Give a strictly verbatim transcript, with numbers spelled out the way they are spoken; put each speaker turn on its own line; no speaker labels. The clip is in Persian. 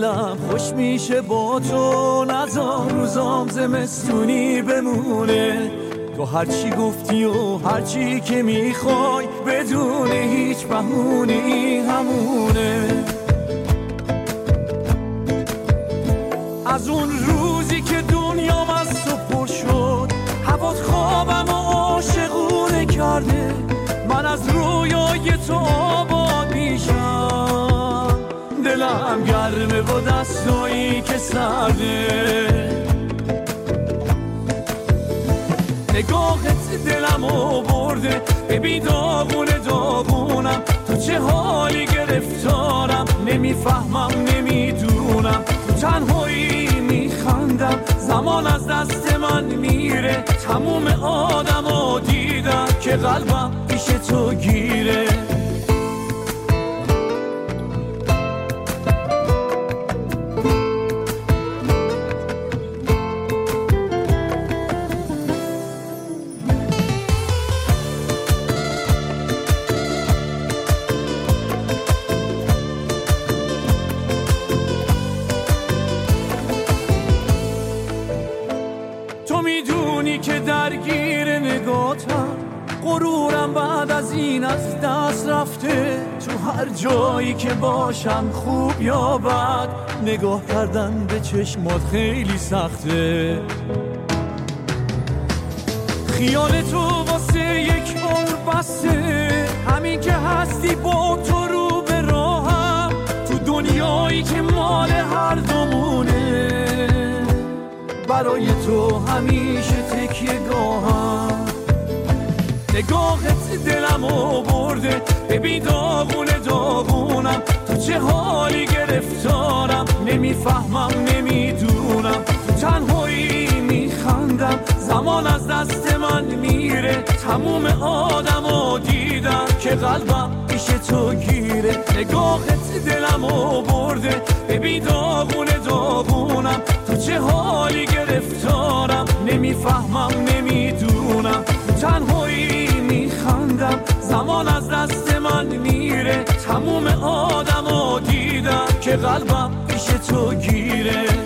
دلم خوش میشه با تو، نذار روزام زمستونی بمونه. تو هرچی گفتی و هرچی که میخوای بدون هیچ بهونه‌ای همونه. از اون روزی که دنیام از تو پر شد، هوات خوابم و عاشقونه کرده. من از رویای تو آباد میشم، دلم گرمه با دستایی که سرده. نگاهت دلمو برده، ببین داغونه داغونم، تو چه حالی گرفتارم. نمیفهمم نمیدونم، تو تنهایی میخندم، زمان از دست من میره. تموم آدمو دیدم که قلبم پیش تو گیره. تو میدونی که درگیر نگاتم، غرورم بعد از این از دست رفته. تو هر جایی که باشم خوب یا بد، نگاه کردن به چشمات خیلی سخته. خیال تو واسه یک عمر بسته، همین که هستی با تو رو به راهم، تو دنیایی که مال هر دومونه. برای تو همیشه تکیه گاهم، نگاهت دلمو برده، ببین داغونه داغونم، تو چه حالی گرفتارم. نمیفهمم نمیدونم، تو تنهایی میخندم، زمان از دست من میره. تموم آدمو دیدم که قلبم پیش تو گیره. نگاهت دلمو برده، ببین داغونه داغونم، تو چه حالی گرفتارم. نمیفهمم نمیدونم، تو تنهایی میخندم، زمان از دست من میره. تموم آدمو دیدم که قلبم پیش تو گیره.